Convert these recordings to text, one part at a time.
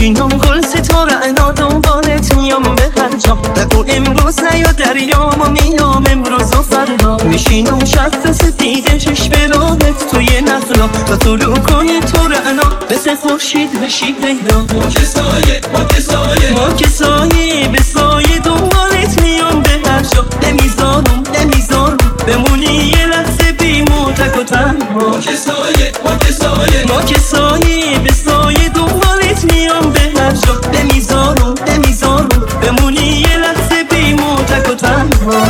میشینم گل ستاره انا دنبالت میام به هر جا نگو امروز نیا دریام و میام امروز و فردا میشینم شب سفید چشم راهت توی نخلا تا طلوع کنی تو رعنا مثل خورشید بشی پیدا ما که سایه ما که سایه به سایه دنبالت میام به هر جا نمیذارم بمونی یه لحظه بی موتک و تنها ما که سایه ما که سایه به سایه دنبالت میام به هر جا نمیذارم بمونی یه لحظه بی موتک و تنها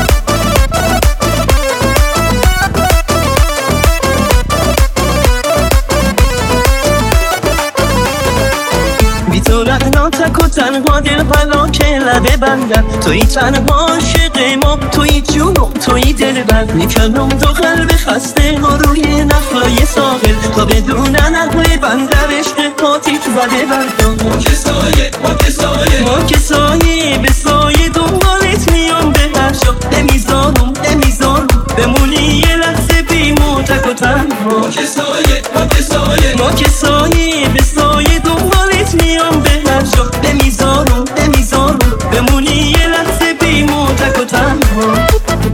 بی تو رهنا تک و تنها دل پلا که لبه بندم توی تنها عاشق ما توی جونم توی دل بند میکنم دو قلب خسته ها روی نخلای ساحل تا بدون نقل بندر عشق پاتیک زده بردم ما که سایه ما که سایه به سایه دنبالت میام به هر جا نمیذارم بمونی یه لحظه بی موتک و تنها ما که سایه ما که سایه به سایه دنبالت میام به هر جا نمیذارم بمونی یه لحظه بی موتک و تنها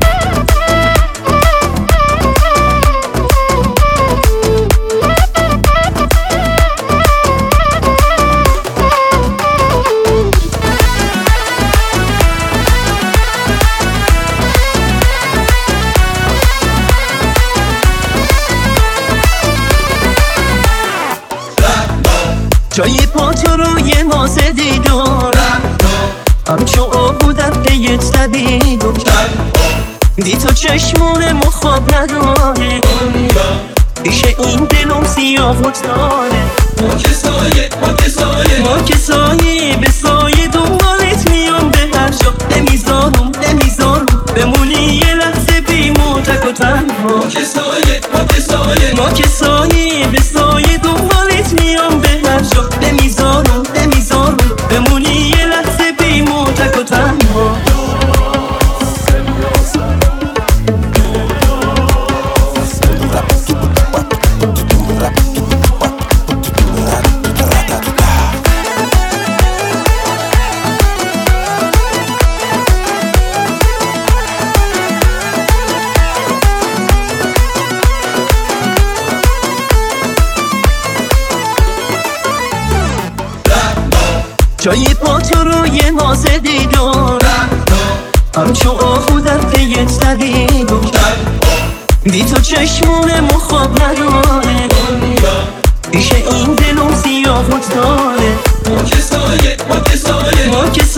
جای پا تو روی ماسه دیدم همچون آبودم پیت ندیدم دی تو چشمون مخواب نداره پیش این دلم سیاه داره ما که سایه ما که سایه به سایه دنبالت میام به هر جا نمیذارم بمونی یه لحظه بی موتک و تنها ما که سایه ما که سایه به سایه دنبالت میام به هر جا نمیذارم بمونی یه لحظه بی موتک و تنها جای پا تو روی ماسه دیدم همچون آهودم پیت ندیدم دی تو چشمون مخواب نداره پیش این دلم سیاه داره ما که سایه ما که